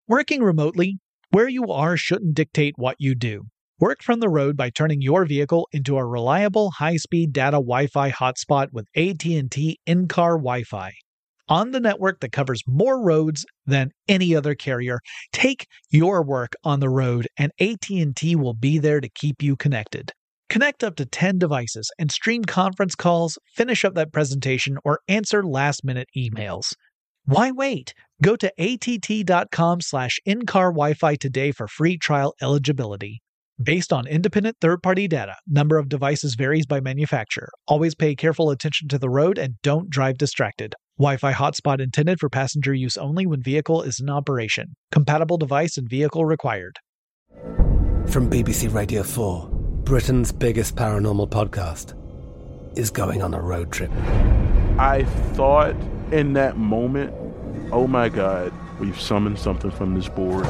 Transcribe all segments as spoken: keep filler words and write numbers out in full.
Working remotely, where you are shouldn't dictate what you do. Work from the road by turning your vehicle into a reliable high-speed data Wi-Fi hotspot with A T and T in-car Wi-Fi. On the network that covers more roads than any other carrier, take your work on the road and A T and T will be there to keep you connected. Connect up to ten devices and stream conference calls, finish up that presentation, or answer last-minute emails. Why wait? Go to att.com slash in-car Wi-Fi today for free trial eligibility. Based on independent third-party data, number of devices varies by manufacturer. Always pay careful attention to the road and don't drive distracted. Wi-Fi hotspot intended for passenger use only when vehicle is in operation. Compatible device and vehicle required. From B B C Radio four, Britain's biggest paranormal podcast is going on a road trip. I thought in that moment, oh my God, we've summoned something from this board.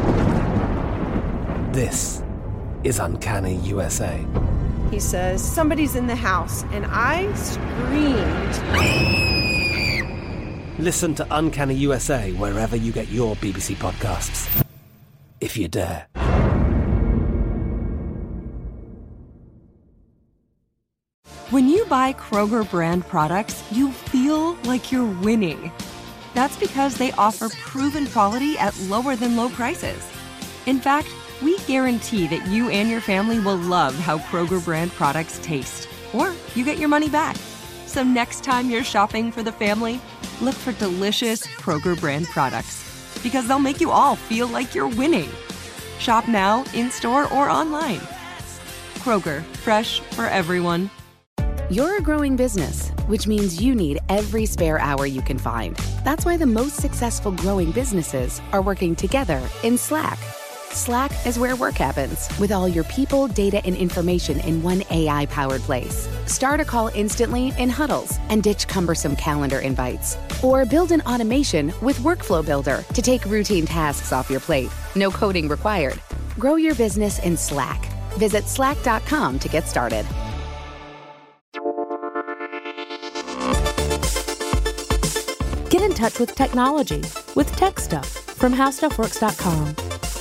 This is Uncanny U S A. He says, somebody's in the house, and I screamed. Listen to Uncanny U S A wherever you get your B B C podcasts, if you dare. When you buy Kroger brand products, you feel like you're winning. That's because they offer proven quality at lower than low prices. In fact, we guarantee that you and your family will love how Kroger brand products taste, or you get your money back. So next time you're shopping for the family, look for delicious Kroger brand products, because they'll make you all feel like you're winning. Shop now, in-store, or online. Kroger, fresh for everyone. You're a growing business, which means you need every spare hour you can find. That's why the most successful growing businesses are working together in Slack. Slack is where work happens, with all your people, data, and information in one A I-powered place. Start a call instantly in huddles and ditch cumbersome calendar invites. Or build an automation with Workflow Builder to take routine tasks off your plate. No coding required. Grow your business in Slack. Visit slack dot com to get started. Get in touch with technology with Tech Stuff from how stuff works dot com.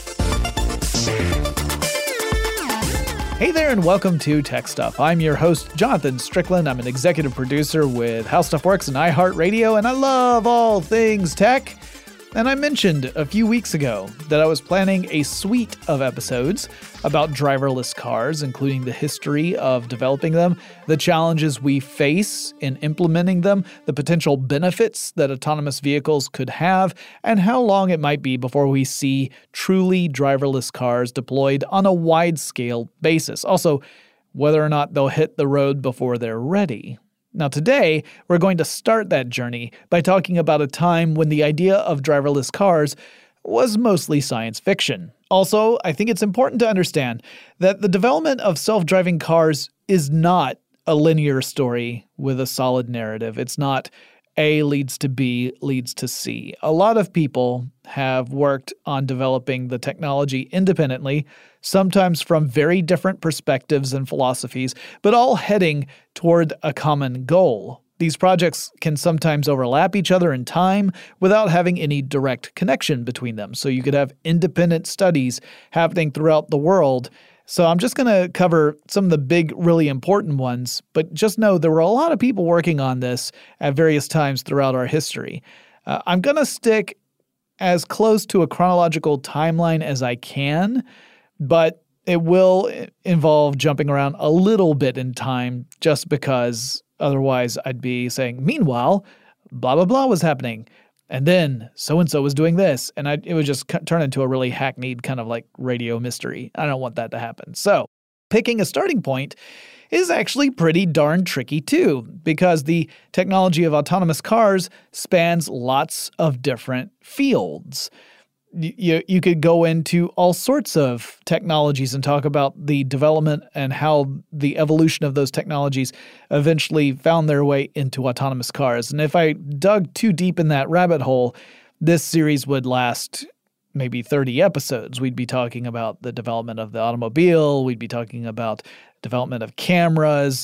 Hey there and welcome to Tech Stuff. I'm your host, Jonathan Strickland. I'm an executive producer with How Stuff Works and iHeartRadio, and I love all things tech. And I mentioned a few weeks ago that I was planning a suite of episodes about driverless cars, including the history of developing them, the challenges we face in implementing them, the potential benefits that autonomous vehicles could have, and how long it might be before we see truly driverless cars deployed on a wide-scale basis. Also, whether or not they'll hit the road before they're ready. Now today, we're going to start that journey by talking about a time when the idea of driverless cars was mostly science fiction. Also, I think it's important to understand that the development of self-driving cars is not a linear story with a solid narrative. It's not A leads to B leads to C. A lot of people have worked on developing the technology independently, sometimes from very different perspectives and philosophies, but all heading toward a common goal. These projects can sometimes overlap each other in time without having any direct connection between them. So you could have independent studies happening throughout the world. So I'm just going to cover some of the big, really important ones, but just know there were a lot of people working on this at various times throughout our history. Uh, I'm going to stick as close to a chronological timeline as I can, but it will involve jumping around a little bit in time just because otherwise I'd be saying, meanwhile, blah, blah, blah was happening. And then so-and-so was doing this. And I, it would just turn into a really hackneyed kind of like radio mystery. I don't want that to happen. So picking a starting point is actually pretty darn tricky too, because the technology of autonomous cars spans lots of different fields. You, you could go into all sorts of technologies and talk about the development and how the evolution of those technologies eventually found their way into autonomous cars. And if I dug too deep in that rabbit hole, this series would last maybe thirty episodes. We'd be talking about the development of the automobile. We'd be talking about development of cameras.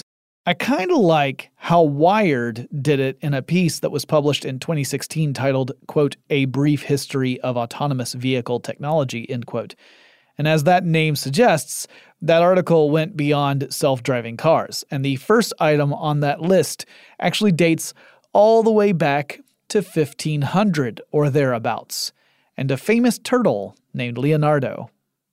I kind of like how Wired did it in a piece that was published in twenty sixteen titled, quote, "A Brief History of Autonomous Vehicle Technology," end quote. And as that name suggests, that article went beyond self-driving cars. And the first item on that list actually dates all the way back to fifteen hundred or thereabouts, and a famous turtle named Leonardo.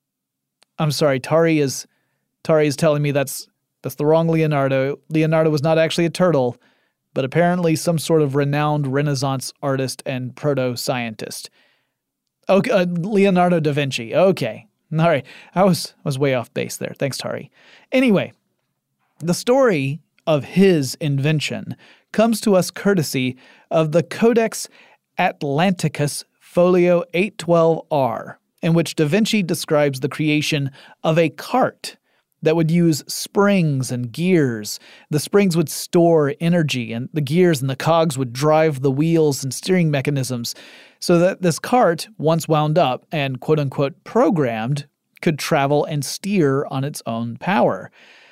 I'm sorry, Tari is Tari is telling me that's that's the wrong Leonardo. Leonardo was not actually a turtle, but apparently some sort of renowned Renaissance artist and proto-scientist. Okay, uh, Leonardo da Vinci. Okay. All right. I was I was way off base there. Thanks, Tari. Anyway, the story of his invention comes to us courtesy of the Codex Atlanticus Folio eight twelve R, in which Da Vinci describes the creation of a cart that would use springs and gears. The springs would store energy, and the gears and the cogs would drive the wheels and steering mechanisms, so that this cart, once wound up and quote-unquote programmed, could travel and steer on its own power.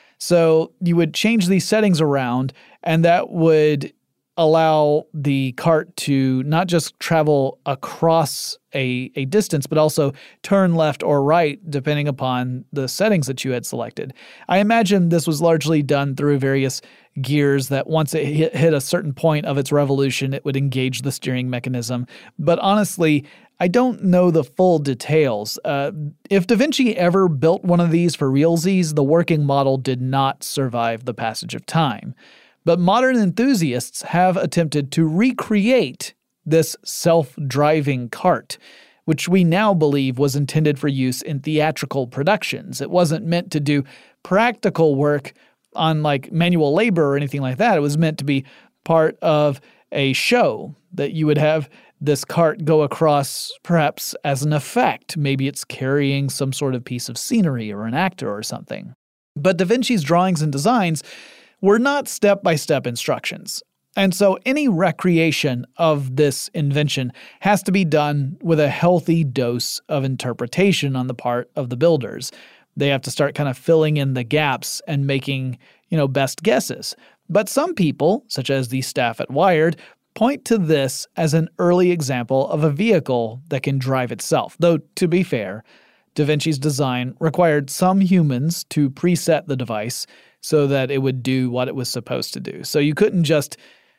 So you would change these settings around, and that would allow the cart to not just travel across a, a distance, but also turn left or right depending upon the settings that you had selected. I imagine this was largely done through various gears that once it hit, hit a certain point of its revolution, it would engage the steering mechanism. But honestly, I don't know the full details. Uh, if Da Vinci ever built one of these for realsies, the working model did not survive the passage of time. But modern enthusiasts have attempted to recreate this self-driving cart, which we now believe was intended for use in theatrical productions. It wasn't meant to do practical work on like manual labor or anything like that. It was meant to be part of a show that you would have this cart go across perhaps as an effect. Maybe it's carrying some sort of piece of scenery or an actor or something. But Da Vinci's drawings and designs were not step-by-step instructions. And so any recreation of this invention has to be done with a healthy dose of interpretation on the part of the builders. They have to start kind of filling in the gaps and making, you know, best guesses. But some people, such as the staff at Wired, point to this as an early example of a vehicle that can drive itself. Though, to be fair, Da Vinci's design required some humans to preset the device so that it would do what it was supposed to do. So you couldn't just,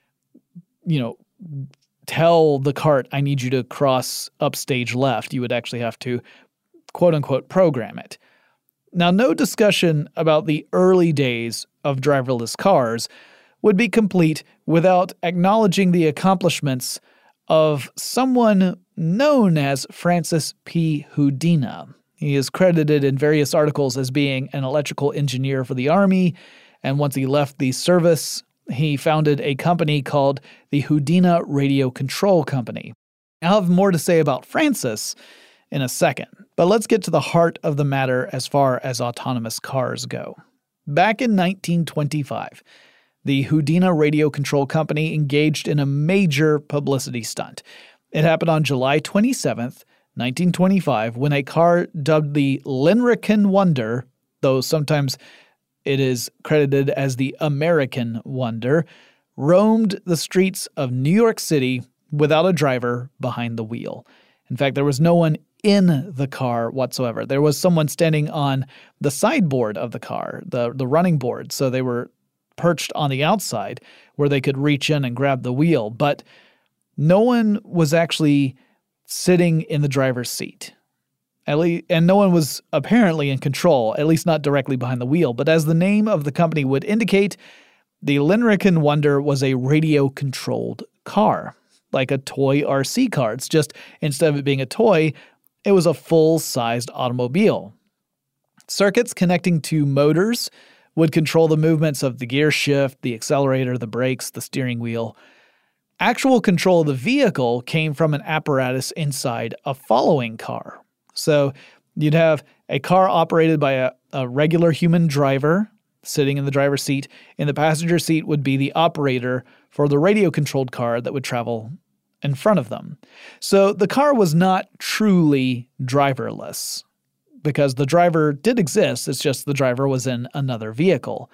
you know, tell the cart, I need you to cross upstage left. You would actually have to, quote-unquote, program it. Now, no discussion about the early days of driverless cars would be complete without acknowledging the accomplishments of someone known as Francis P. Houdina. He is credited in various articles as being an electrical engineer for the Army, and once he left the service, he founded a company called the Houdina Radio Control Company. I'll have more to say about Francis in a second, but let's get to the heart of the matter as far as autonomous cars go. Back in nineteen twenty-five, the Houdina Radio Control Company engaged in a major publicity stunt. It happened on July twenty-seventh, nineteen twenty-five, when a car dubbed the Lincoln Wonder, though sometimes it is credited as the American Wonder, roamed the streets of New York City without a driver behind the wheel. In fact, there was no one in the car whatsoever. There was someone standing on the sideboard of the car, the, the running board, so they were perched on the outside where they could reach in and grab the wheel, but no one was actually sitting in the driver's seat. At least, and no one was apparently in control, at least not directly behind the wheel. But as the name of the company would indicate, the Lincoln Wonder was a radio-controlled car, like a toy R C car. It's just, instead of it being a toy, it was a full-sized automobile. Circuits connecting to motors would control the movements of the gear shift, the accelerator, the brakes, the steering wheel. Actual control of the vehicle came from an apparatus inside a following car. So you'd have a car operated by a, a regular human driver sitting in the driver's seat. In the passenger seat would be the operator for the radio-controlled car that would travel in front of them. So the car was not truly driverless, because the driver did exist, it's just the driver was in another vehicle.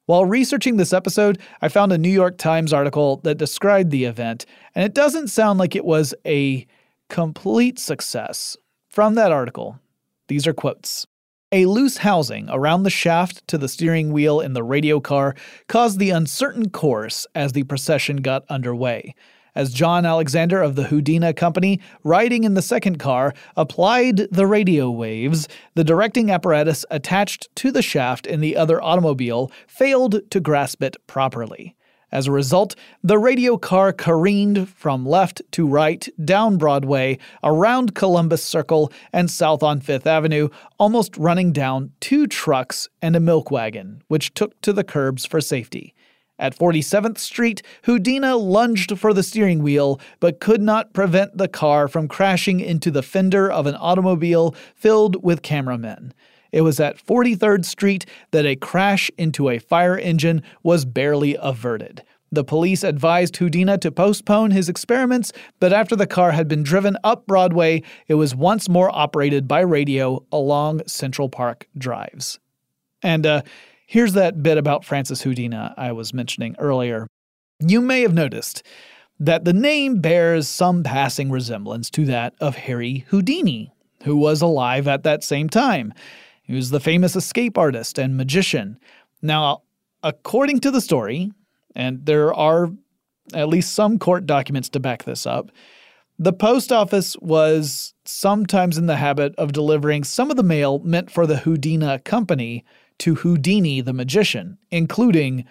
While researching this episode, I found a New York Times article that described the event, and it doesn't sound like it was a complete success. From that article, these are quotes. A loose housing around the shaft to the steering wheel in the radio car caused the uncertain course as the procession got underway. As John Alexander of the Houdina Company, riding in the second car, applied the radio waves, the directing apparatus attached to the shaft in the other automobile failed to grasp it properly. As a result, the radio car careened from left to right down Broadway, around Columbus Circle, and south on Fifth Avenue, almost running down two trucks and a milk wagon, which took to the curbs for safety. At forty-seventh Street, Houdina lunged for the steering wheel, but could not prevent the car from crashing into the fender of an automobile filled with cameramen. It was at forty-third Street that a crash into a fire engine was barely averted. The police advised Houdina to postpone his experiments, but after the car had been driven up Broadway, it was once more operated by radio along Central Park drives. And, uh, here's that bit about Francis Houdina I was mentioning earlier. You may have noticed that the name bears some passing resemblance to that of Harry Houdini, who was alive at that same time. He was the famous escape artist and magician. Now, according to the story, and there are at least some court documents to back this up, the post office was sometimes in the habit of delivering some of the mail meant for the Houdina Company to Houdini the magician, including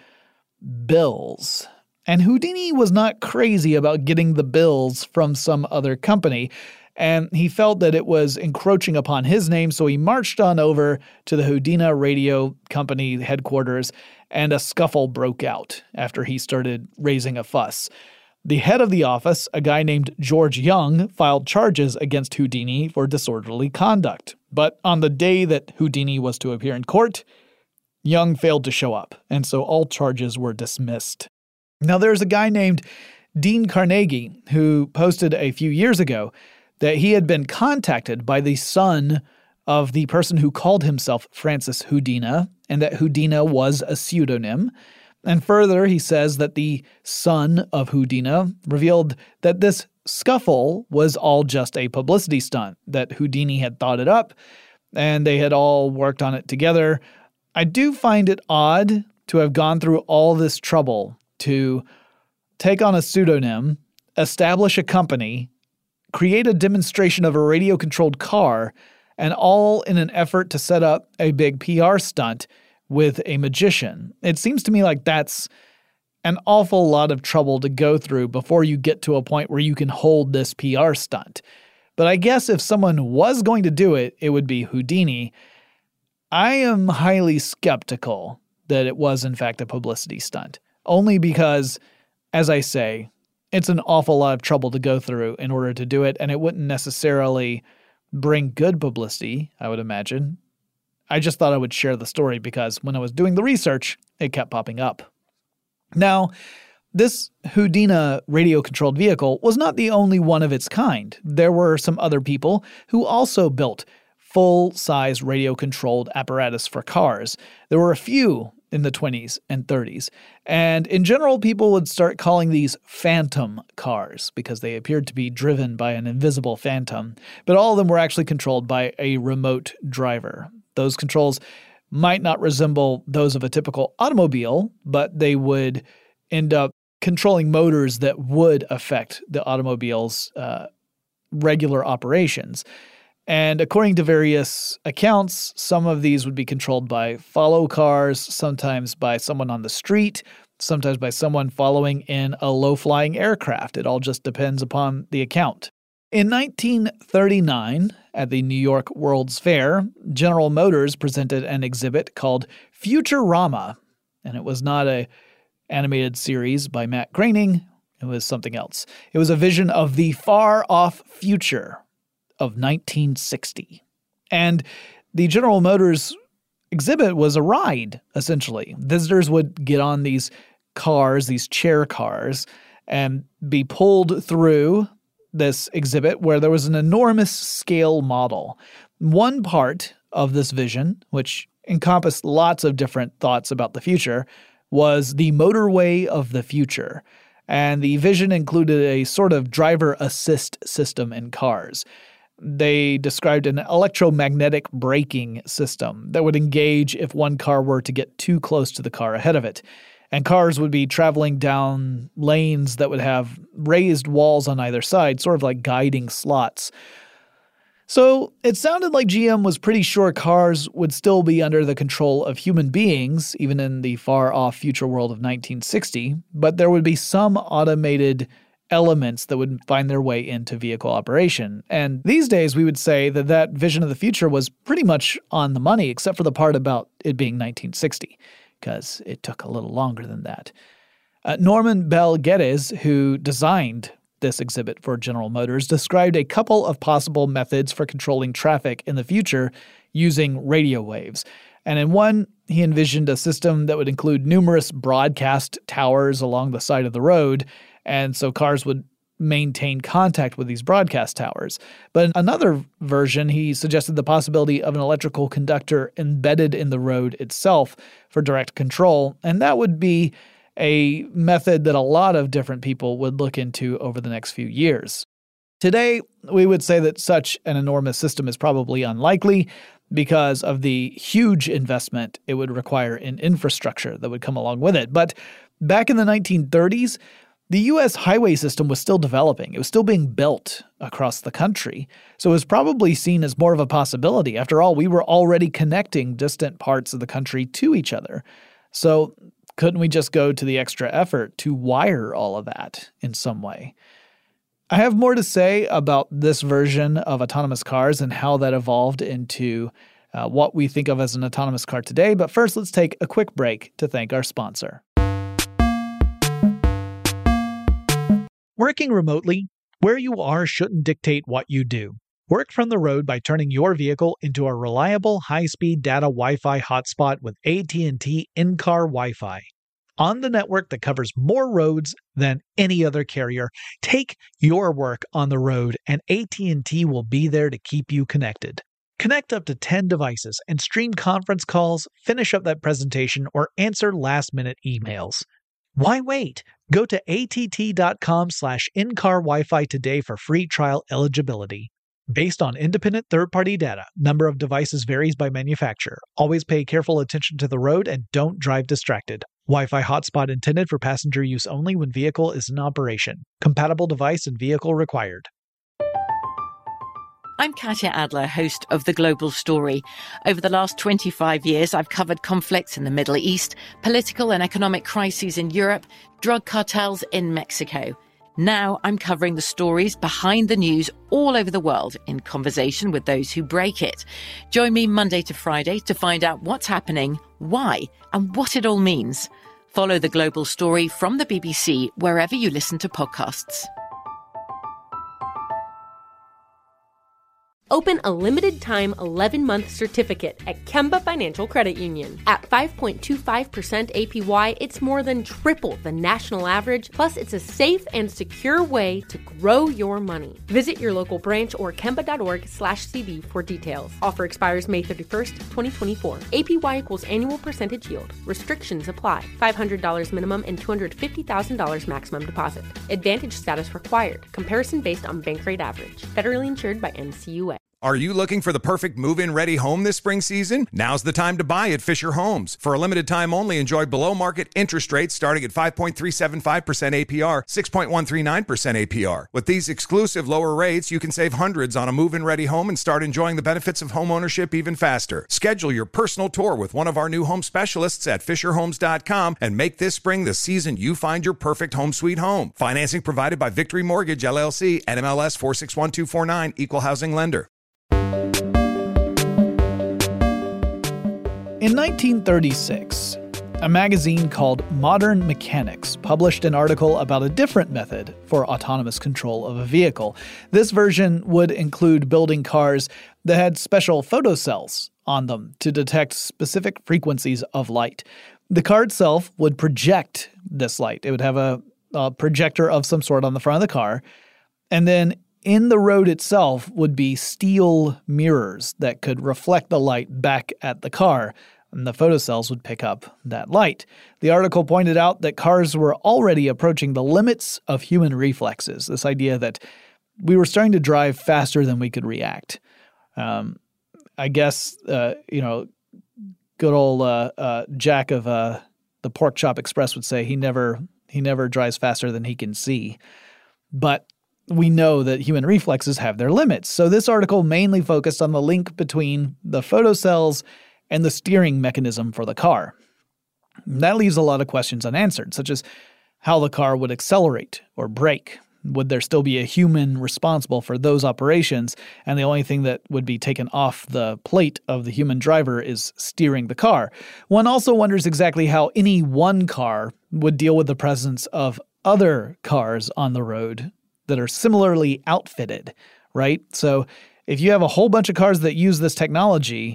bills. And Houdini was not crazy about getting the bills from some other company, and he felt that it was encroaching upon his name, so he marched on over to the Houdina Radio Company headquarters, and a scuffle broke out after he started raising a fuss. The head of the office, a guy named George Young, filed charges against Houdini for disorderly conduct. But on the day that Houdini was to appear in court, Young failed to show up, and so all charges were dismissed. Now, there's a guy named Dean Carnegie who posted a few years ago that he had been contacted by the son of the person who called himself Francis Houdina, and that Houdina was a pseudonym. And further, he says that the son of Houdina revealed that this scuffle was all just a publicity stunt, that Houdini had thought it up, and they had all worked on it together. I do find it odd to have gone through all this trouble to take on a pseudonym, establish a company, create a demonstration of a radio-controlled car, and all in an effort to set up a big P R stunt with a magician. It seems to me like that's an awful lot of trouble to go through before you get to a point where you can hold this P R stunt. But I guess if someone was going to do it, it would be Houdini. I am highly skeptical that it was in fact a publicity stunt, only because, as I say, it's an awful lot of trouble to go through in order to do it, and it wouldn't necessarily bring good publicity, I would imagine. I just thought I would share the story because when I was doing the research, it kept popping up. Now, this Houdina radio-controlled vehicle was not the only one of its kind. There were some other people who also built full-size radio-controlled apparatus for cars. There were a few in the twenties and thirties. And in general, people would start calling these phantom cars because they appeared to be driven by an invisible phantom. But all of them were actually controlled by a remote driver. Those controls might not resemble those of a typical automobile, but they would end up controlling motors that would affect the automobile's uh, regular operations. And according to various accounts, some of these would be controlled by follow cars, sometimes by someone on the street, sometimes by someone following in a low-flying aircraft. It all just depends upon the account. In nineteen thirty-nine, at the New York World's Fair, General Motors presented an exhibit called Futurama, and it was not an animated series by Matt Groening. It was something else. It was a vision of the far-off future of nineteen sixty. And the General Motors exhibit was a ride, essentially. Visitors would get on these cars, these chair cars, and be pulled through this exhibit where there was an enormous scale model. One part of this vision, which encompassed lots of different thoughts about the future, was the motorway of the future. And the vision included a sort of driver assist system in cars. They described an electromagnetic braking system that would engage if one car were to get too close to the car ahead of it. And cars would be traveling down lanes that would have raised walls on either side, sort of like guiding slots. So it sounded like G M was pretty sure cars would still be under the control of human beings, even in the far-off future world of nineteen sixty, but there would be some automated elements that would find their way into vehicle operation. And these days, we would say that that vision of the future was pretty much on the money, except for the part about it being nineteen sixty, because it took a little longer than that. Uh, Norman Bell Geddes, who designed this exhibit for General Motors, described a couple of possible methods for controlling traffic in the future using radio waves. And in one, he envisioned a system that would include numerous broadcast towers along the side of the road, and so cars would maintain contact with these broadcast towers. But in another version, he suggested the possibility of an electrical conductor embedded in the road itself for direct control, and that would be a method that a lot of different people would look into over the next few years. Today, we would say that such an enormous system is probably unlikely because of the huge investment it would require in infrastructure that would come along with it. But back in the nineteen thirties, the U S highway system was still developing. It was still being built across the country. So it was probably seen as more of a possibility. After all, we were already connecting distant parts of the country to each other. So couldn't we just go to the extra effort to wire all of that in some way? I have more to say about this version of autonomous cars and how that evolved into uh, what we think of as an autonomous car today. But first, let's take a quick break to thank our sponsor. Working remotely, where you are shouldn't dictate what you do. Work from the road by turning your vehicle into a reliable, high-speed data Wi-Fi hotspot with A T and T in-car Wi-Fi. On the network that covers more roads than any other carrier, take your work on the road and A T and T will be there to keep you connected. Connect up to ten devices and stream conference calls, finish up that presentation, or answer last-minute emails. Why wait? Go to att.com slash in-car Wi-Fi today for free trial eligibility. Based on independent third-party data, number of devices varies by manufacturer. Always pay careful attention to the road and don't drive distracted. Wi-Fi hotspot intended for passenger use only when vehicle is in operation. Compatible device and vehicle required. I'm Katya Adler, host of The Global Story. Over the last twenty-five years, I've covered conflicts in the Middle East, political and economic crises in Europe, drug cartels in Mexico. Now I'm covering the stories behind the news all over the world in conversation with those who break it. Join me Monday to Friday to find out what's happening, why, and what it all means. Follow The Global Story from the B B C wherever you listen to podcasts. Open a limited-time eleven-month certificate at Kemba Financial Credit Union. At five point two five percent A P Y, it's more than triple the national average, plus it's a safe and secure way to grow your money. Visit your local branch or kemba.org slash CD for details. Offer expires May thirty-first, twenty twenty-four. A P Y equals annual percentage yield. Restrictions apply. five hundred dollars minimum and two hundred fifty thousand dollars maximum deposit. Advantage status required. Comparison based on bank rate average. Federally insured by N C U A. Are you looking for the perfect move-in ready home this spring season? Now's the time to buy at Fisher Homes. For a limited time only, enjoy below-market interest rates starting at five point three seven five percent A P R, six point one three nine percent A P R. With these exclusive lower rates, you can save hundreds on a move-in ready home and start enjoying the benefits of home ownership even faster. Schedule your personal tour with one of our new home specialists at fisher homes dot com and make this spring the season you find your perfect home sweet home. Financing provided by Victory Mortgage, L L C, N M L S four six one two four nine, Equal Housing Lender. In nineteen thirty-six, a magazine called Modern Mechanics published an article about a different method for autonomous control of a vehicle. This version would include building cars that had special photocells on them to detect specific frequencies of light. The car itself would project this light. It would have a, a projector of some sort on the front of the car, and then in the road itself would be steel mirrors that could reflect the light back at the car and the photocells would pick up that light. The article pointed out that cars were already approaching the limits of human reflexes, this idea that we were starting to drive faster than we could react. Um, I guess, uh, you know, good old uh, uh, Jack of uh, the Pork Chop Express would say he never he never drives faster than he can see. But we know that human reflexes have their limits. So this article mainly focused on the link between the photocells and the steering mechanism for the car. And that leaves a lot of questions unanswered, such as how the car would accelerate or brake. Would there still be a human responsible for those operations, and the only thing that would be taken off the plate of the human driver is steering the car? One also wonders exactly how any one car would deal with the presence of other cars on the road that are similarly outfitted, right? So if you have a whole bunch of cars that use this technology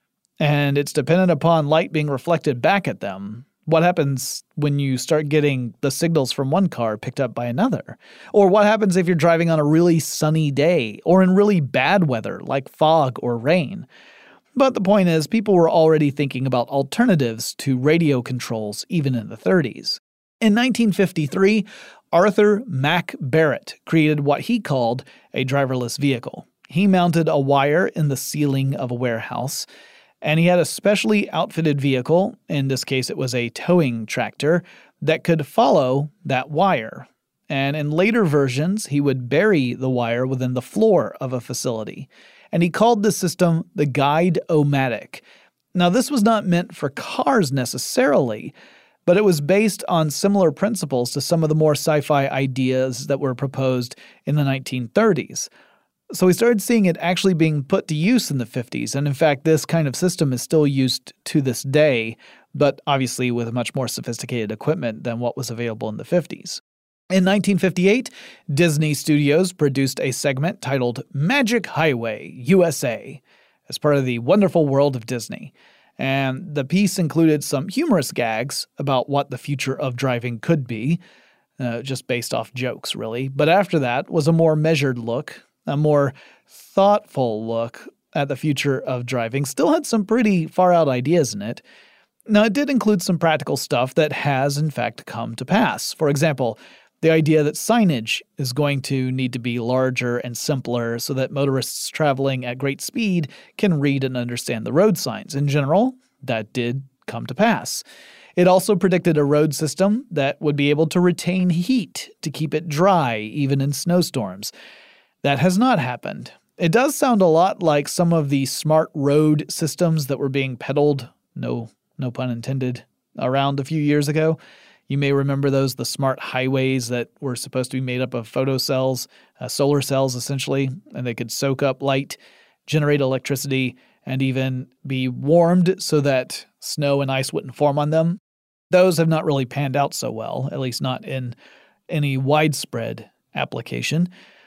and it's dependent upon light being reflected back at them, what happens when you start getting the signals from one car picked up by another? Or what happens if you're driving on a really sunny day or in really bad weather like fog or rain? But the point is, people were already thinking about alternatives to radio controls even in the thirties. In nineteen fifty-three, Arthur Mac Barrett created what he called a driverless vehicle. He mounted a wire in the ceiling of a warehouse, and he had a specially outfitted vehicle, in this case it was a towing tractor, that could follow that wire. And in later versions, he would bury the wire within the floor of a facility. And he called this system the Guide-O-Matic. Now, this was not meant for cars necessarily, but it was based on similar principles to some of the more sci-fi ideas that were proposed in the nineteen thirties. So we started seeing it actually being put to use in the fifties, and in fact, this kind of system is still used to this day, but obviously with much more sophisticated equipment than what was available in the fifties. In nineteen fifty-eight, Disney Studios produced a segment titled Magic Highway U S A as part of the Wonderful World of Disney. And the piece included some humorous gags about what the future of driving could be, uh, just based off jokes, really. But after that was a more measured look, a more thoughtful look at the future of driving. Still had some pretty far-out ideas in it. Now, it did include some practical stuff that has, in fact, come to pass. For example, the idea that signage is going to need to be larger and simpler so that motorists traveling at great speed can read and understand the road signs. In general, that did come to pass. It also predicted a road system that would be able to retain heat to keep it dry even in snowstorms. That has not happened. It does sound a lot like some of the smart road systems that were being peddled, no, no pun intended, around a few years ago. You may remember those, the smart highways that were supposed to be made up of photocells, uh, solar cells essentially, and they could soak up light, generate electricity, and even be warmed so that snow and ice wouldn't form on them. Those have not really panned out so well, at least not in any widespread application.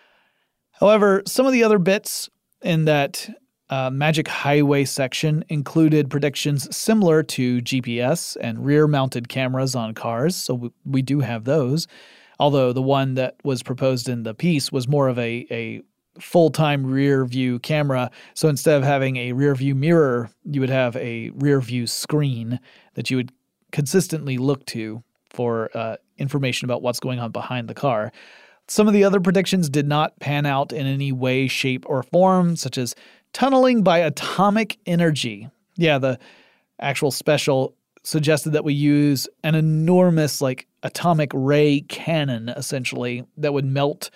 However, some of the other bits in that uh, Magic Highway section included predictions similar to G P S and rear-mounted cameras on cars, so we, we do have those, although the one that was proposed in the piece was more of a, a full-time rear-view camera, so instead of having a rear-view mirror, you would have a rear-view screen that you would consistently look to for uh, information about what's going on behind the car. Some of the other predictions did not pan out in any way, shape, or form, such as tunneling by atomic energy. Yeah, the actual special suggested that we use an enormous, like, atomic ray cannon, essentially, that would melt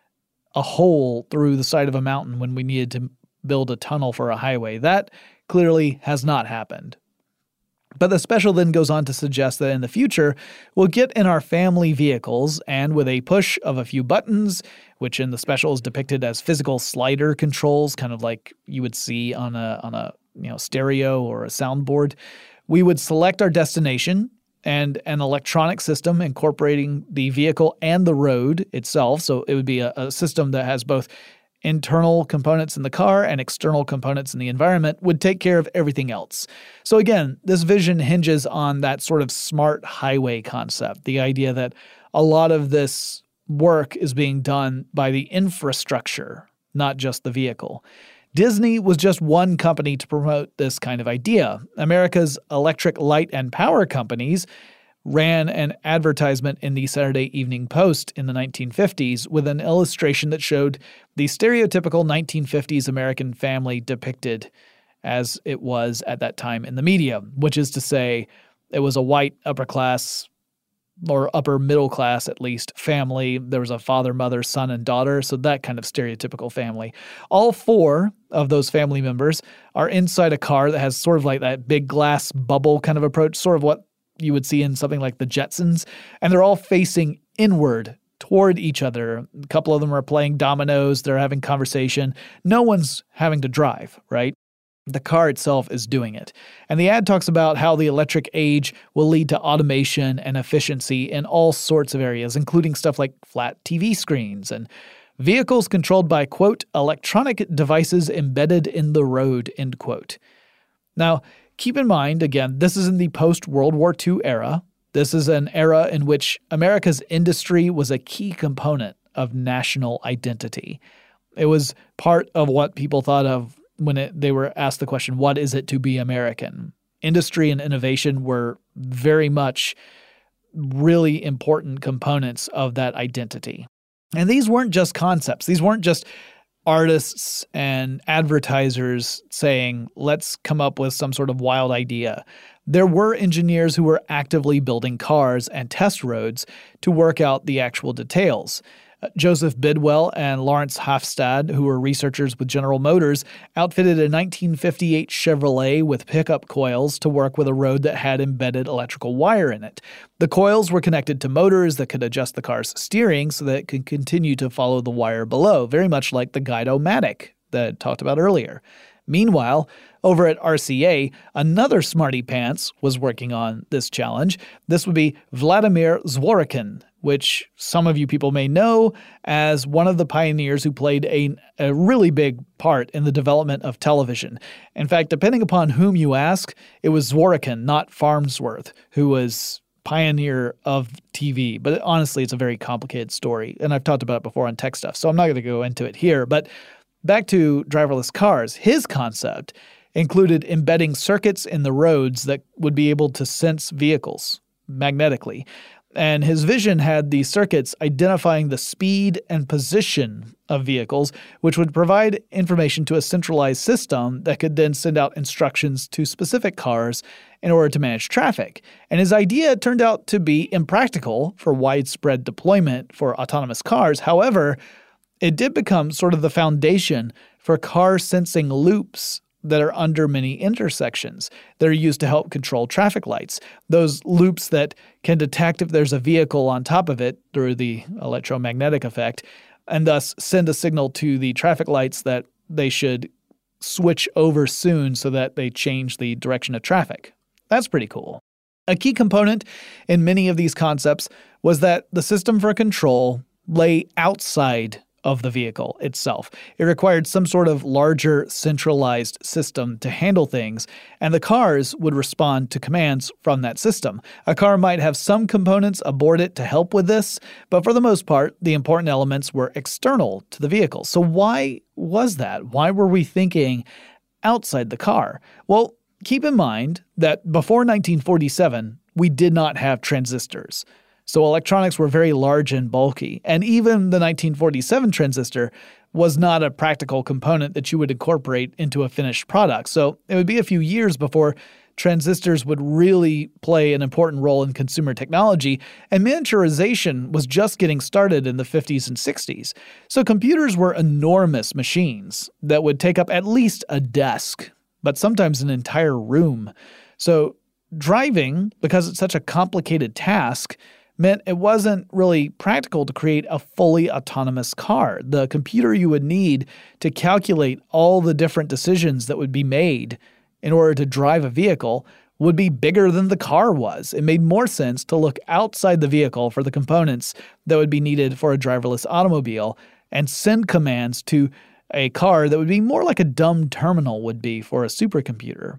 a hole through the side of a mountain when we needed to build a tunnel for a highway. That clearly has not happened. But the special then goes on to suggest that in the future, we'll get in our family vehicles and with a push of a few buttons, which in the special is depicted as physical slider controls, kind of like you would see on a on a you know stereo or a soundboard, we would select our destination and an electronic system incorporating the vehicle and the road itself. So it would be a, a system that has both internal components in the car and external components in the environment would take care of everything else. So again, this vision hinges on that sort of smart highway concept, the idea that a lot of this work is being done by the infrastructure, not just the vehicle. Disney was just one company to promote this kind of idea. America's electric light and power companies ran an advertisement in the Saturday Evening Post in the nineteen fifties with an illustration that showed the stereotypical nineteen fifties American family depicted as it was at that time in the media, which is to say it was a white upper class or upper middle class, at least, family. There was a father, mother, son, and daughter, so that kind of stereotypical family. All four of those family members are inside a car that has sort of like that big glass bubble kind of approach, sort of what you would see in something like the Jetsons, and they're all facing inward toward each other. A couple of them are playing dominoes, they're having conversation. No one's having to drive, right? The car itself is doing it. And the ad talks about how the electric age will lead to automation and efficiency in all sorts of areas, including stuff like flat T V screens and vehicles controlled by, quote, electronic devices embedded in the road, end quote. Now, keep in mind, again, this is in the post-World War Two era. This is an era in which America's industry was a key component of national identity. It was part of what people thought of when it, they were asked the question, what is it to be American? Industry and innovation were very much really important components of that identity. And these weren't just concepts. These weren't just artists and advertisers saying, let's come up with some sort of wild idea. There were engineers who were actively building cars and test roads to work out the actual details. Joseph Bidwell and Lawrence Hofstad, who were researchers with General Motors, outfitted a nineteen fifty-eight Chevrolet with pickup coils to work with a road that had embedded electrical wire in it. The coils were connected to motors that could adjust the car's steering so that it could continue to follow the wire below, very much like the Guido-Matic that I talked about earlier. Meanwhile, over at R C A, another smarty pants was working on this challenge. This would be Vladimir Zworykin, which some of you people may know as one of the pioneers who played a, a really big part in the development of television. In fact, depending upon whom you ask, it was Zworykin, not Farnsworth, who was pioneer of T V. But honestly, it's a very complicated story, and I've talked about it before on Tech Stuff, so I'm not going to go into it here. But back to driverless cars, his concept included embedding circuits in the roads that would be able to sense vehicles magnetically. And his vision had these circuits identifying the speed and position of vehicles, which would provide information to a centralized system that could then send out instructions to specific cars in order to manage traffic. And his idea turned out to be impractical for widespread deployment for autonomous cars. However, it did become sort of the foundation for car sensing loops that are under many intersections that are used to help control traffic lights. Those loops that can detect if there's a vehicle on top of it through the electromagnetic effect, and thus send a signal to the traffic lights that they should switch over soon so that they change the direction of traffic. That's pretty cool. A key component in many of these concepts was that the system for control lay outside of the vehicle itself. It required some sort of larger centralized system to handle things, and the cars would respond to commands from that system. A car might have some components aboard it to help with this, but for the most part, the important elements were external to the vehicle. So why was that? Why were we thinking outside the car? Well, keep in mind that before nineteen forty-seven, we did not have transistors. So electronics were very large and bulky, and even the nineteen forty-seven transistor was not a practical component that you would incorporate into a finished product. So it would be a few years before transistors would really play an important role in consumer technology, and miniaturization was just getting started in the fifties and sixties. So computers were enormous machines that would take up at least a desk, but sometimes an entire room. So driving, because it's such a complicated task, meant it wasn't really practical to create a fully autonomous car. The computer you would need to calculate all the different decisions that would be made in order to drive a vehicle would be bigger than the car was. It made more sense to look outside the vehicle for the components that would be needed for a driverless automobile and send commands to a car that would be more like a dumb terminal would be for a supercomputer.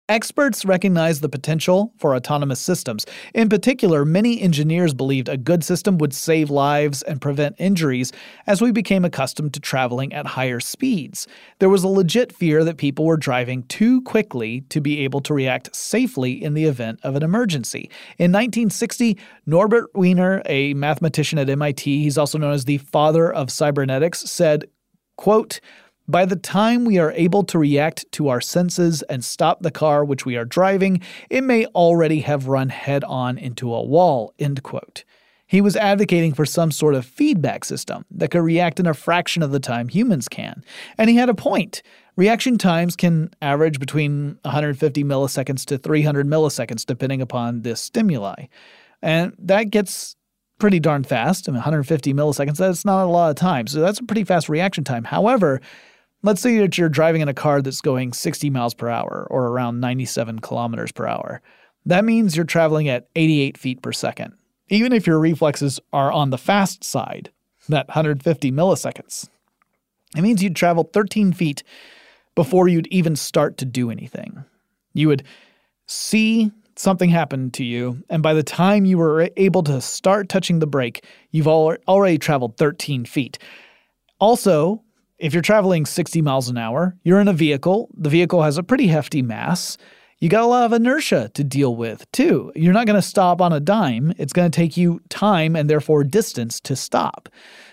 Experts recognize the potential for autonomous systems. In particular, many engineers believed a good system would save lives and prevent injuries as we became accustomed to traveling at higher speeds. There was a legit fear that people were driving too quickly to be able to react safely in the event of an emergency. In nineteen sixty, Norbert Wiener, a mathematician at M I T, he's also known as the father of cybernetics, said, quote, "By the time we are able to react to our senses and stop the car which we are driving, it may already have run head-on into a wall," end quote. He was advocating for some sort of feedback system that could react in a fraction of the time humans can. And he had a point. Reaction times can average between one hundred fifty milliseconds to three hundred milliseconds depending upon the stimuli. And that gets pretty darn fast. I mean, one hundred fifty milliseconds, that's not a lot of time. So that's a pretty fast reaction time. However, let's say that you're driving in a car that's going sixty miles per hour or around ninety-seven kilometers per hour. That means you're traveling at eighty-eight feet per second. Even if your reflexes are on the fast side, that one hundred fifty milliseconds, it means you'd travel thirteen feet before you'd even start to do anything. You would see something happen to you, and by the time you were able to start touching the brake, you've already traveled thirteen feet. Also, if you're traveling sixty miles an hour, you're in a vehicle. The vehicle has a pretty hefty mass. You got a lot of inertia to deal with, too. You're not going to stop on a dime. It's going to take you time and therefore distance to stop.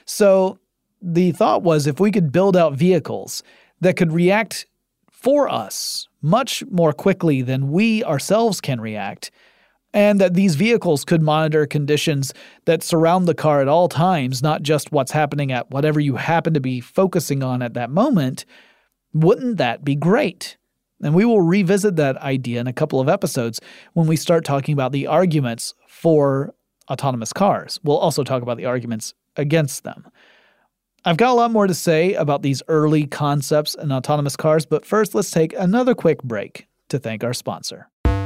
So the thought was if we could build out vehicles that could react for us much more quickly than we ourselves can react, and that these vehicles could monitor conditions that surround the car at all times, not just what's happening at whatever you happen to be focusing on at that moment, wouldn't that be great? And we will revisit that idea in a couple of episodes when we start talking about the arguments for autonomous cars. We'll also talk about the arguments against them. I've got a lot more to say about these early concepts in autonomous cars, but first let's take another quick break to thank our sponsor.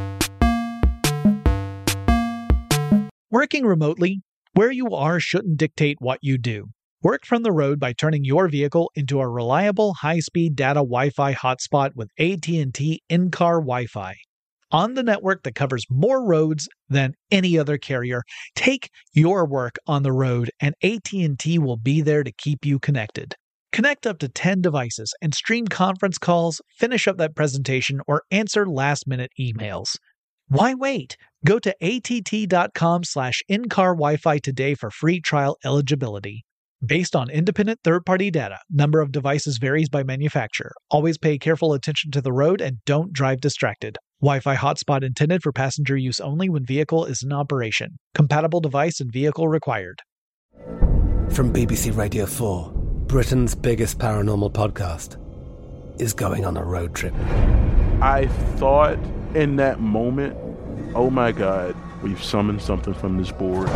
Working remotely, where you are shouldn't dictate what you do. Work from the road by turning your vehicle into a reliable high-speed data Wi-Fi hotspot with A T and T in-car Wi-Fi. On the network that covers more roads than any other carrier, take your work on the road and A T and T will be there to keep you connected. Connect up to ten devices and stream conference calls, finish up that presentation, or answer last-minute emails. Why wait? Go to att.com slash in-car Wi-Fi today for free trial eligibility. Based on independent third-party data, number of devices varies by manufacturer. Always pay careful attention to the road and don't drive distracted. Wi-Fi hotspot intended for passenger use only when vehicle is in operation. Compatible device and vehicle required. From B B C Radio four, Britain's biggest paranormal podcast is going on a road trip. I thought in that moment, oh my God, we've summoned something from this board.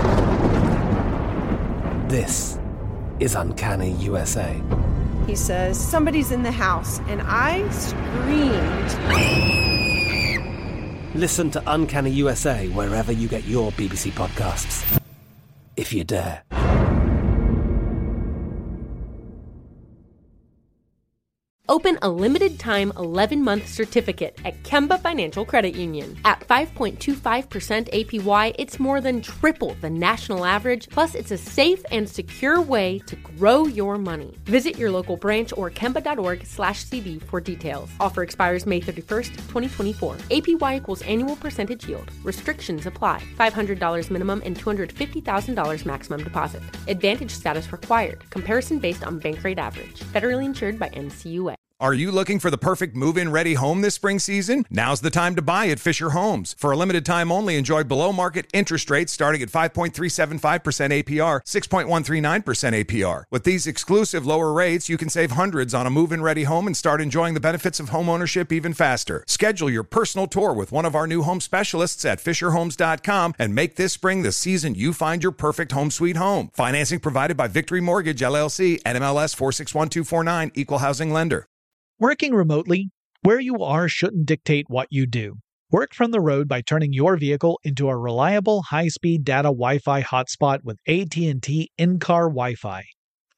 This is Uncanny U S A. He says, somebody's in the house, and I screamed. Listen to Uncanny U S A wherever you get your B B C podcasts, if you dare. Open a limited-time eleven-month certificate at Kemba Financial Credit Union. At five point two five percent A P Y, it's more than triple the national average, plus it's a safe and secure way to grow your money. Visit your local branch or kemba.org slash CD for details. Offer expires May thirty-first, twenty twenty-four. A P Y equals annual percentage yield. Restrictions apply. five hundred dollars minimum and two hundred fifty thousand dollars maximum deposit. Advantage status required. Comparison based on bank rate average. Federally insured by N C U A. Are you looking for the perfect move-in ready home this spring season? Now's the time to buy at Fisher Homes. For a limited time only, enjoy below-market interest rates starting at five point three seven five percent A P R, six point one three nine percent A P R. With these exclusive lower rates, you can save hundreds on a move-in ready home and start enjoying the benefits of homeownership even faster. Schedule your personal tour with one of our new home specialists at fisher homes dot com and make this spring the season you find your perfect home sweet home. Financing provided by Victory Mortgage, L L C, N M L S four six one two four nine, Equal Housing Lender. Working remotely, where you are shouldn't dictate what you do. Work from the road by turning your vehicle into a reliable high-speed data Wi-Fi hotspot with A T and T in-car Wi-Fi.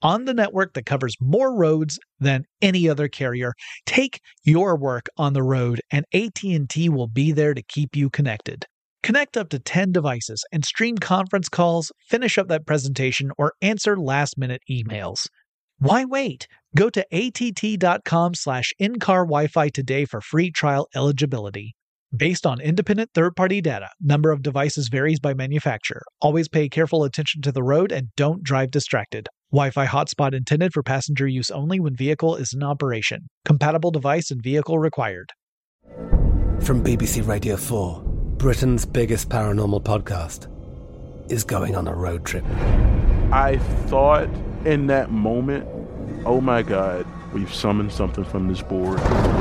on the network that covers more roads than any other carrier. Take your work on the road, and A T and T will be there to keep you connected. Connect up to ten devices and stream conference calls, finish up that presentation, or answer last-minute emails. Why wait? Go to att.com slash in-car Wi-Fi today for free trial eligibility. Based on independent third-party data, number of devices varies by manufacturer. Always pay careful attention to the road and don't drive distracted. Wi-Fi hotspot intended for passenger use only when vehicle is in operation. Compatible device and vehicle required. From B B C Radio four, Britain's biggest paranormal podcast is going on a road trip. I thought in that moment, oh my God, we've summoned something from this board.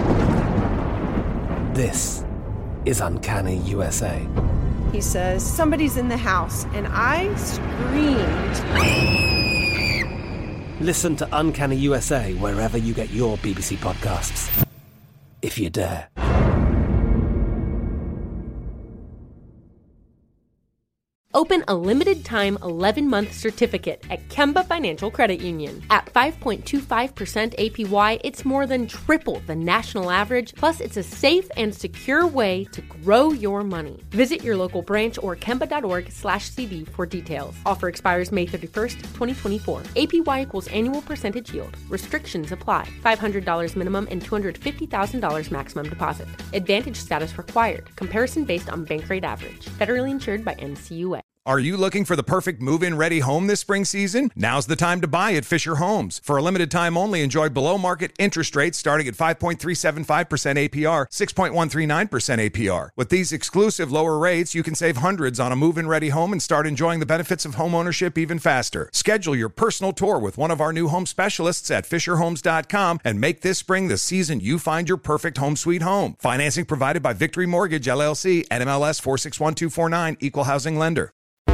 This is Uncanny U S A. He says, somebody's in the house, and I screamed. Listen to Uncanny U S A wherever you get your B B C podcasts, if you dare. Open a limited-time eleven-month certificate at Kemba Financial Credit Union. At five point two five percent A P Y, it's more than triple the national average, plus it's a safe and secure way to grow your money. Visit your local branch or kemba.org slash CD for details. Offer expires May thirty-first, twenty twenty-four. A P Y equals annual percentage yield. Restrictions apply. five hundred dollars minimum and two hundred fifty thousand dollars maximum deposit. Advantage status required. Comparison based on bank rate average. Federally insured by N C U A. Are you looking for the perfect move-in ready home this spring season? Now's the time to buy at Fisher Homes. For a limited time only, enjoy below-market interest rates starting at five point three seven five percent A P R, six point one three nine percent A P R. With these exclusive lower rates, you can save hundreds on a move-in ready home and start enjoying the benefits of home ownership even faster. Schedule your personal tour with one of our new home specialists at fisher homes dot com and make this spring the season you find your perfect home sweet home. Financing provided by Victory Mortgage, L L C, N M L S four six one two four nine, Equal Housing Lender.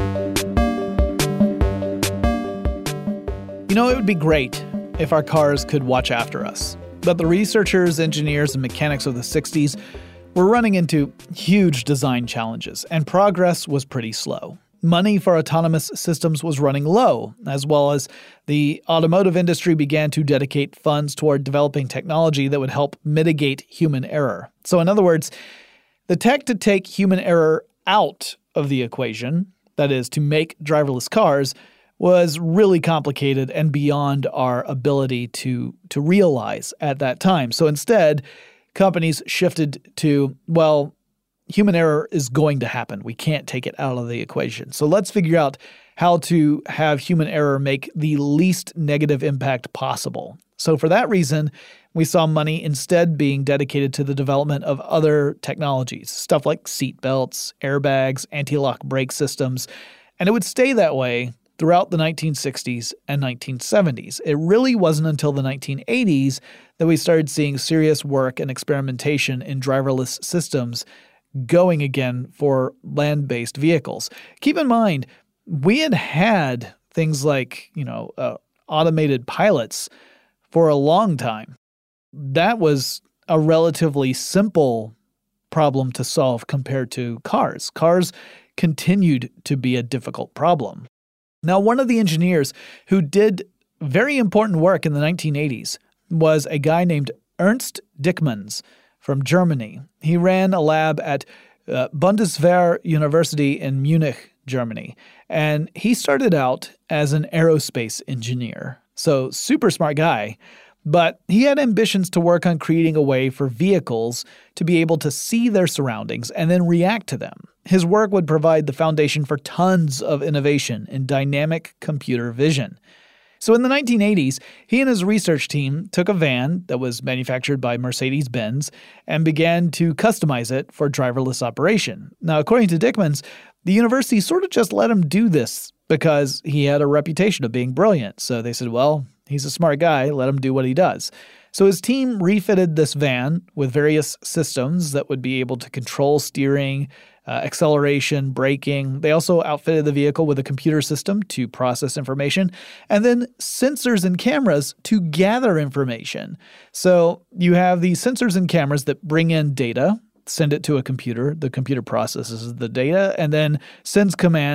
You know, it would be great if our cars could watch after us. But the researchers, engineers, and mechanics of the sixties were running into huge design challenges, and progress was pretty slow. Money for autonomous systems was running low, as well as the automotive industry began to dedicate funds toward developing technology that would help mitigate human error. So in other words, the tech to take human error out of the equation, that is, to make driverless cars, was really complicated and beyond our ability to to realize at that time. So instead, companies shifted to, well, human error is going to happen. We can't take it out of the equation. So let's figure out how to have human error make the least negative impact possible. So for that reason, we saw money instead being dedicated to the development of other technologies, stuff like seatbelts, airbags, anti-lock brake systems, and it would stay that way throughout the nineteen sixties and nineteen seventies. It really wasn't until the nineteen eighties that we started seeing serious work and experimentation in driverless systems going again for land-based vehicles. Keep in mind, we had had things like, you know, uh, automated pilots for a long time. That was a relatively simple problem to solve compared to cars. Cars continued to be a difficult problem. Now, one of the engineers who did very important work in the nineteen eighties was a guy named Ernst Dickmanns from Germany. He ran a lab at uh, Bundeswehr University in Munich, Germany, and he started out as an aerospace engineer. So super smart guy, but he had ambitions to work on creating a way for vehicles to be able to see their surroundings and then react to them. His work would provide the foundation for tons of innovation in dynamic computer vision. So in the nineteen eighties, he and his research team took a van that was manufactured by Mercedes-Benz and began to customize it for driverless operation. Now, according to Dickmanns, the university sort of just let him do this because he had a reputation of being brilliant. So they said, well, he's a smart guy, let him do what he does. So his team refitted this van with various systems that would be able to control steering, uh, acceleration, braking. They also outfitted the vehicle with a computer system to process information, and then sensors and cameras to gather information. So you have these sensors and cameras that bring in data, send it to a computer. The computer processes the data and then sends commands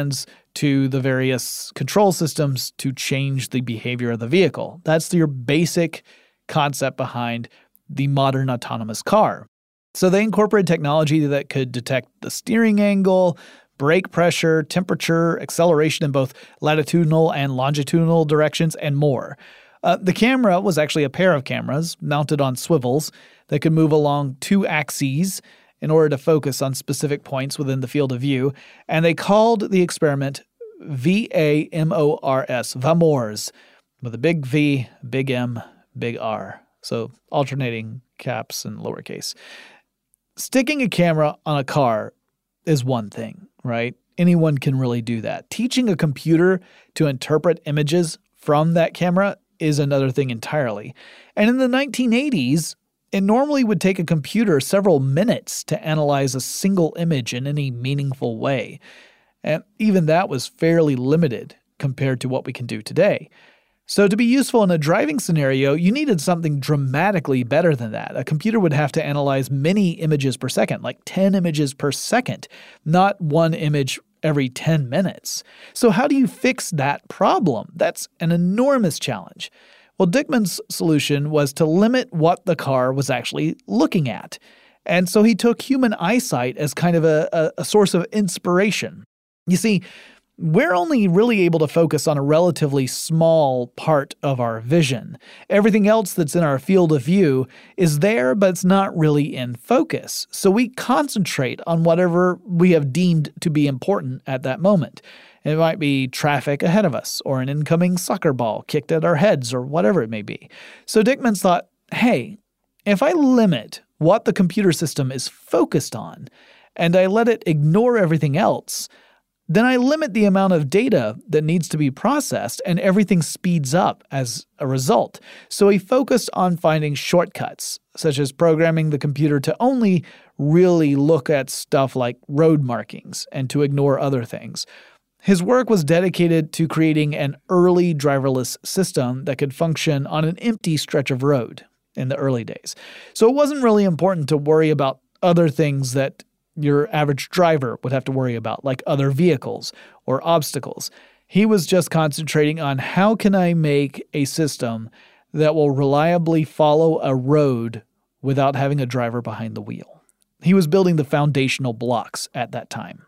to the various control systems to change the behavior of the vehicle. That's your basic concept behind the modern autonomous car. So they incorporated technology that could detect the steering angle, brake pressure, temperature, acceleration in both latitudinal and longitudinal directions, and more. Uh, the camera was actually a pair of cameras mounted on swivels that could move along two axes in order to focus on specific points within the field of view, and they called the experiment V A M O R S, VAMORS, with a big V, big M, big R. So alternating caps and lowercase. Sticking a camera on a car is one thing, right? Anyone can really do that. Teaching a computer to interpret images from that camera is another thing entirely. And in the nineteen eighties, it normally would take a computer several minutes to analyze a single image in any meaningful way. And even that was fairly limited compared to what we can do today. So to be useful in a driving scenario, you needed something dramatically better than that. A computer would have to analyze many images per second, like ten images per second, not one image every ten minutes. So how do you fix that problem? That's an enormous challenge. Well, Dickman's solution was to limit what the car was actually looking at. And so he took human eyesight as kind of a, a, a source of inspiration. You see, we're only really able to focus on a relatively small part of our vision. Everything else that's in our field of view is there, but it's not really in focus. So we concentrate on whatever we have deemed to be important at that moment. It might be traffic ahead of us, or an incoming soccer ball kicked at our heads, or whatever it may be. So Dickman's thought, hey, if I limit what the computer system is focused on, and I let it ignore everything else, then I limit the amount of data that needs to be processed, and everything speeds up as a result. So he focused on finding shortcuts, such as programming the computer to only really look at stuff like road markings and to ignore other things. His work was dedicated to creating an early driverless system that could function on an empty stretch of road in the early days. So it wasn't really important to worry about other things that your average driver would have to worry about, like other vehicles or obstacles. He was just concentrating on how can I make a system that will reliably follow a road without having a driver behind the wheel. He was building the foundational blocks at that time.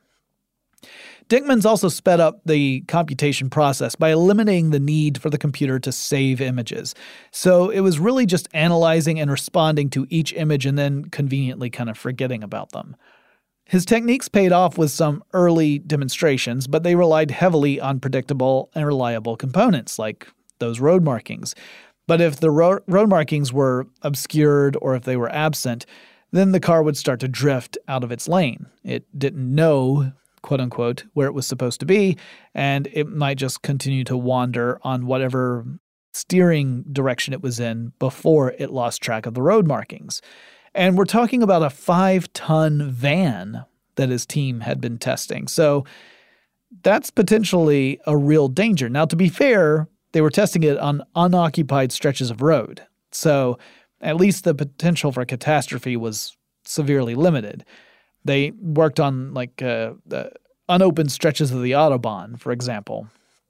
Dickman's also sped up the computation process by eliminating the need for the computer to save images. So it was really just analyzing and responding to each image and then conveniently kind of forgetting about them. His techniques paid off with some early demonstrations, but they relied heavily on predictable and reliable components like those road markings. But if the ro- road markings were obscured or if they were absent, then the car would start to drift out of its lane. It didn't know, quote unquote, where it was supposed to be, and it might just continue to wander on whatever steering direction it was in before it lost track of the road markings. And we're talking about a five-ton van that his team had been testing. So that's potentially a real danger. Now, to be fair, they were testing it on unoccupied stretches of road. So at least the potential for catastrophe was severely limited. They worked on like uh, uh, unopened stretches of the Autobahn, for example.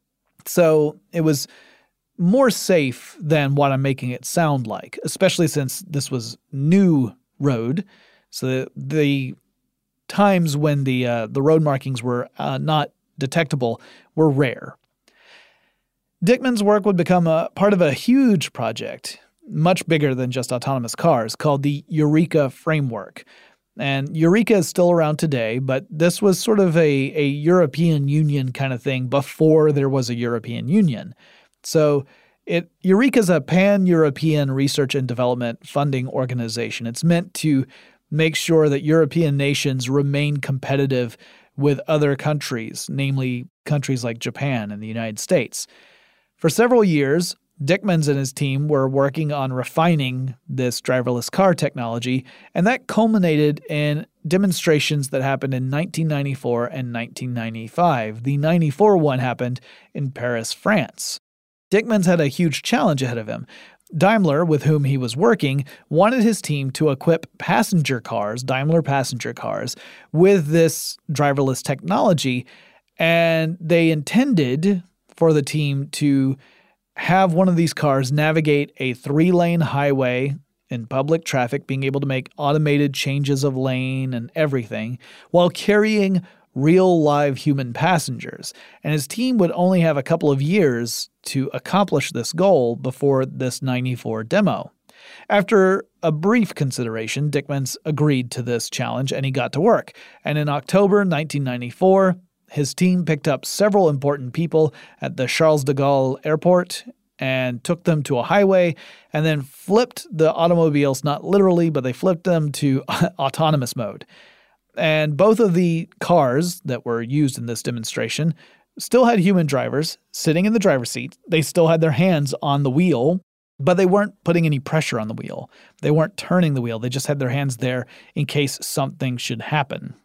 So it was more safe than what I'm making it sound like, especially since this was new road. So the, the times when the uh, the road markings were uh, not detectable were rare. Dickman's work would become a part of a huge project, much bigger than just autonomous cars, called the Eureka Framework. And Eureka is still around today, but this was sort of a, a European Union kind of thing before there was a European Union. So it Eureka is a pan-European research and development funding organization. It's meant to make sure that European nations remain competitive with other countries, namely countries like Japan and the United States. For several years, Dickman's and his team were working on refining this driverless car technology, and that culminated in demonstrations that happened in nineteen ninety-four and nineteen ninety-five. The ninety-four one happened in Paris, France. Dickman's had a huge challenge ahead of him. Daimler, with whom he was working, wanted his team to equip passenger cars, Daimler passenger cars, with this driverless technology, And they intended for the team to have one of these cars navigate a three-lane highway in public traffic, being able to make automated changes of lane and everything, while carrying real live human passengers. And his team would only have a couple of years to accomplish this goal before this ninety-four demo. After a brief consideration, Dickmans agreed to this challenge and he got to work. And in October nineteen ninety-four, his team picked up several important people at the Charles de Gaulle airport and took them to a highway and then flipped the automobiles, not literally, but they flipped them to autonomous mode. And both of the cars that were used in this demonstration still had human drivers sitting in the driver's seat. They still had their hands on the wheel, but they weren't putting any pressure on the wheel. They weren't turning the wheel. They just had their hands there in case something should happen.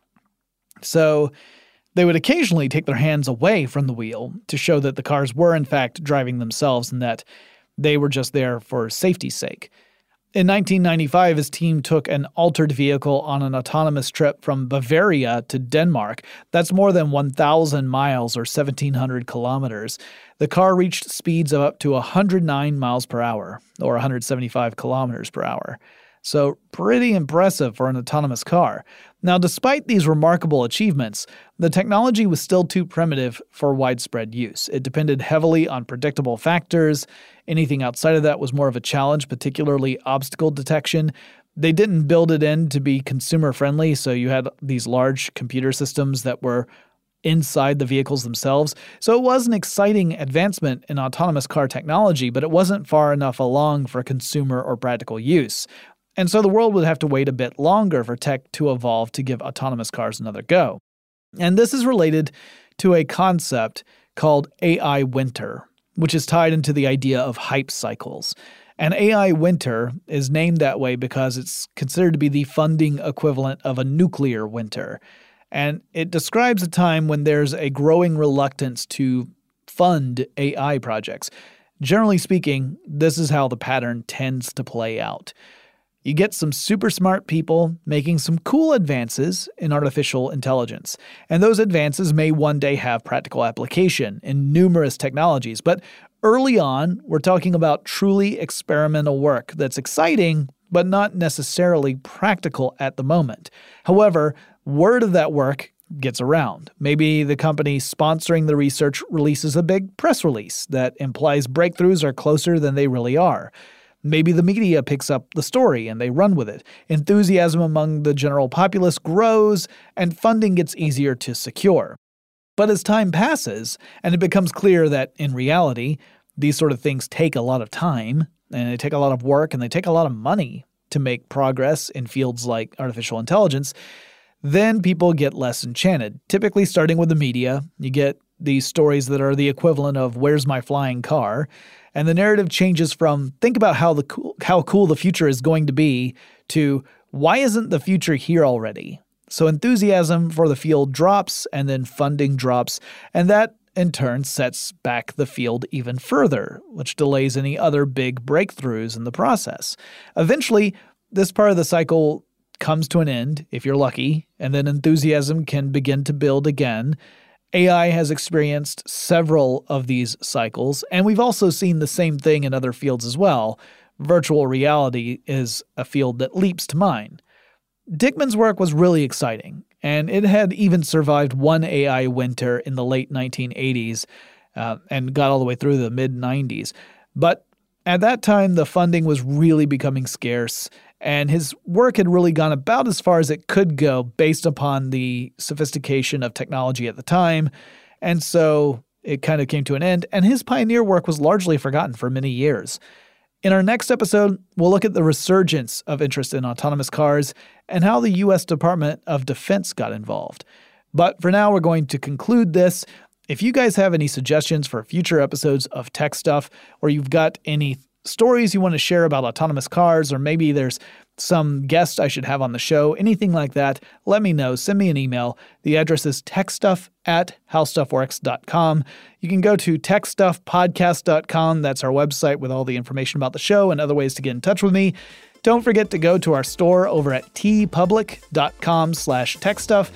So they would occasionally take their hands away from the wheel to show that the cars were in fact driving themselves and that they were just there for safety's sake. In nineteen ninety-five, his team took an altered vehicle on an autonomous trip from Bavaria to Denmark. That's more than one thousand miles or seventeen hundred kilometers. The car reached speeds of up to one hundred nine miles per hour or one hundred seventy-five kilometers per hour. So pretty impressive for an autonomous car. Now, despite these remarkable achievements, the technology was still too primitive for widespread use. It depended heavily on predictable factors. Anything outside of that was more of a challenge, particularly obstacle detection. They didn't build it in to be consumer-friendly, so you had these large computer systems that were inside the vehicles themselves. So it was an exciting advancement in autonomous car technology, but it wasn't far enough along for consumer or practical use. And so the world would have to wait a bit longer for tech to evolve to give autonomous cars another go. And this is related to a concept called A I winter, which is tied into the idea of hype cycles. And A I winter is named that way because it's considered to be the funding equivalent of a nuclear winter. And it describes a time when there's a growing reluctance to fund A I projects. Generally speaking, this is how the pattern tends to play out. You get some super smart people making some cool advances in artificial intelligence, and those advances may one day have practical application in numerous technologies. But early on, we're talking about truly experimental work that's exciting, but not necessarily practical at the moment. However, word of that work gets around. Maybe the company sponsoring the research releases a big press release that implies breakthroughs are closer than they really are. Maybe the media picks up the story and they run with it. Enthusiasm among the general populace grows and funding gets easier to secure. But as time passes and it becomes clear that in reality, these sort of things take a lot of time and they take a lot of work and they take a lot of money to make progress in fields like artificial intelligence, then people get less enchanted. Typically starting with the media, you get these stories that are the equivalent of "Where's my flying car?" And the narrative changes from "think about how the cool, how cool the future is going to be" to "why isn't the future here already?" So enthusiasm for the field drops and then funding drops, and that in turn sets back the field even further, which delays any other big breakthroughs in the process. Eventually, this part of the cycle comes to an end, if you're lucky, and then enthusiasm can begin to build again. A I has experienced several of these cycles, and we've also seen the same thing in other fields as well. Virtual reality is a field that leaps to mind. Dickman's work was really exciting, and it had even survived one A I winter in the late nineteen eighties uh, and got all the way through the mid nineties. But at that time, the funding was really becoming scarce, and his work had really gone about as far as it could go based upon the sophistication of technology at the time. And so it kind of came to an end, and his pioneer work was largely forgotten for many years. In our next episode, we'll look at the resurgence of interest in autonomous cars and how the U S Department of Defense got involved. But for now, we're going to conclude this. If you guys have any suggestions for future episodes of Tech Stuff, or you've got any stories you want to share about autonomous cars, or maybe there's some guest I should have on the show, anything like that, let me know. Send me an email. The address is techstuff at howstuffworks dot com. You can go to tech stuff podcast dot com. That's our website with all the information about the show and other ways to get in touch with me. Don't forget to go to our store over at tpublic dot com slash techstuff.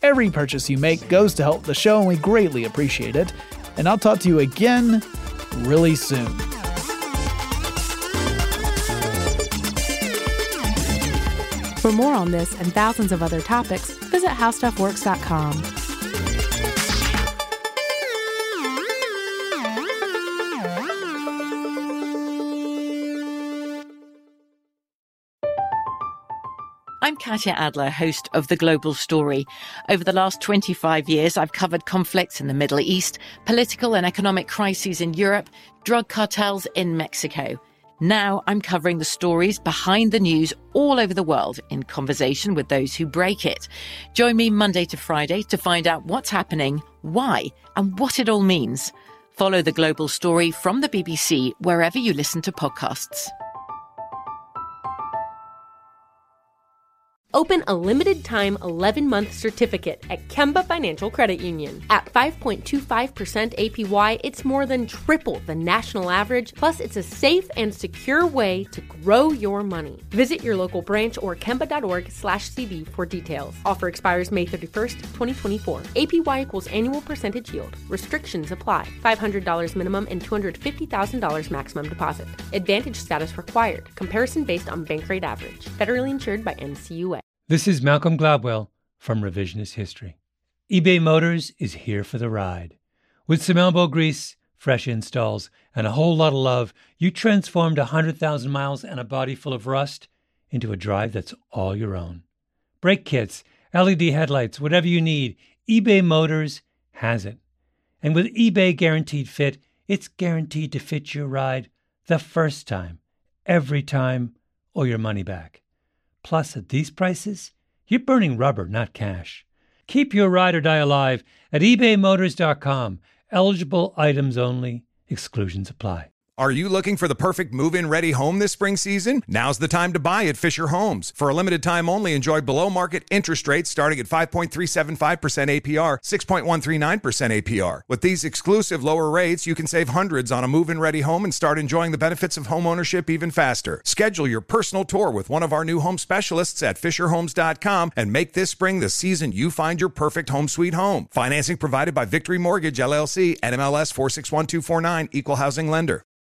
Every purchase you make goes to help the show, and we greatly appreciate it. And I'll talk to you again really soon. For more on this and thousands of other topics, visit how stuff works dot com. I'm Katya Adler, host of The Global Story. Over the last twenty-five years, I've covered conflicts in the Middle East, political and economic crises in Europe, drug cartels in Mexico. Now I'm covering the stories behind the news all over the world in conversation with those who break it. Join me Monday to Friday to find out what's happening, why, and what it all means. Follow The Global Story from the B B C wherever you listen to podcasts. Open a limited-time eleven-month certificate at Kemba Financial Credit Union. At five point two five percent A P Y, it's more than triple the national average, plus it's a safe and secure way to grow your money. Visit your local branch or kemba.org slash CD for details. Offer expires May thirty-first, twenty twenty-four. A P Y equals annual percentage yield. Restrictions apply. five hundred dollars minimum and two hundred fifty thousand dollars maximum deposit. Advantage status required. Comparison based on bank rate average. Federally insured by N C U A. This is Malcolm Gladwell from Revisionist History. eBay Motors is here for the ride. With some elbow grease, fresh installs, and a whole lot of love, you transformed one hundred thousand miles and a body full of rust into a drive that's all your own. Brake kits, L E D headlights, whatever you need, eBay Motors has it. And with eBay Guaranteed Fit, it's guaranteed to fit your ride the first time, every time, or your money back. Plus, at these prices, you're burning rubber, not cash. Keep your ride or die alive at ebay motors dot com. Eligible items only. Exclusions apply. Are you looking for the perfect move-in ready home this spring season? Now's the time to buy at Fisher Homes. For a limited time only, enjoy below-market interest rates starting at five point three seven five percent A P R, six point one three nine percent A P R. With these exclusive lower rates, you can save hundreds on a move-in ready home and start enjoying the benefits of home ownership even faster. Schedule your personal tour with one of our new home specialists at fisher homes dot com and make this spring the season you find your perfect home sweet home. Financing provided by Victory Mortgage, L L C, N M L S four six one two four nine, Equal Housing Lender.